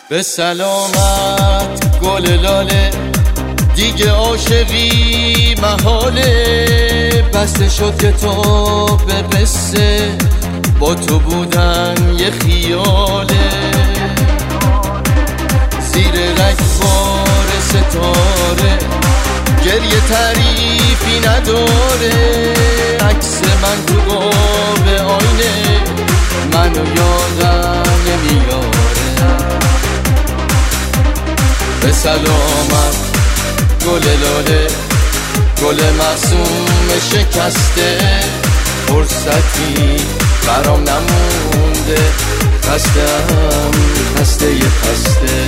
به سلامت گل لاله، دیگه عاشقی محاله. بسته شد کتاب قصه، با تو بودن یه خیاله. زیر رگبار ستاره گریه تعریفی نداره. عکس من تو قاب آینه منو یادم نمیاره. به سلامت گل لاله، گل معصوم شکسته. فرصتی برام نمونده، خستم خسته ی خسته.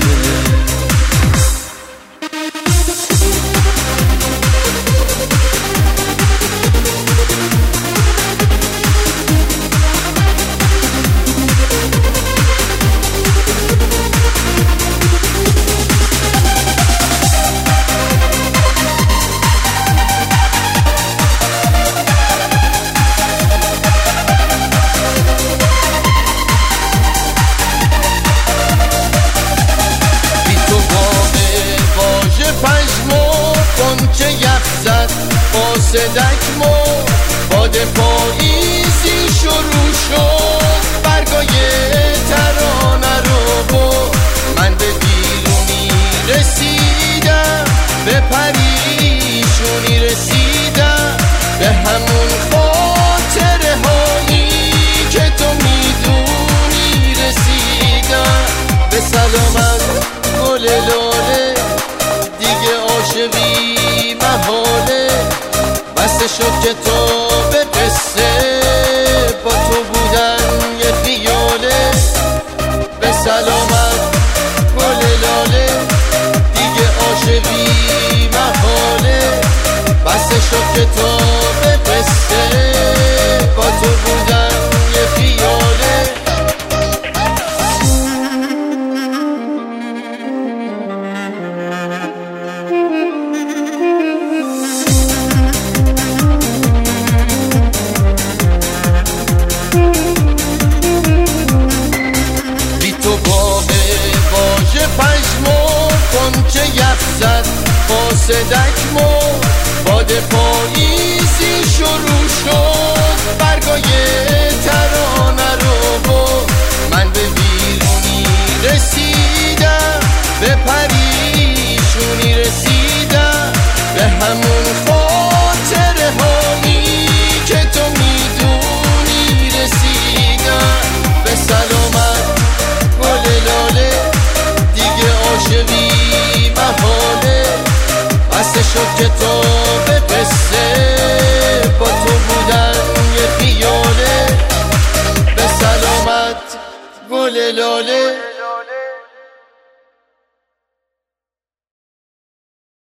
که یخ زد قاصدک مرد، باد پاییزی شروع شد. برگای ترانه رو برد، من به دیرونی رسیدم، به پریشونی رسیدم، به همون خاطره هایی که تو میدونی رسیدم. به سلامت گل لاله، دیگه عاشقی محاله. بسته شد کتاب قصه، با تو بودن یه خیاله. به سلامت گل لاله، دیگه عاشقی محاله. بسته شد کتاب قصه، با تو بودن یه خیاله. که یخ زد قاصدک مرد،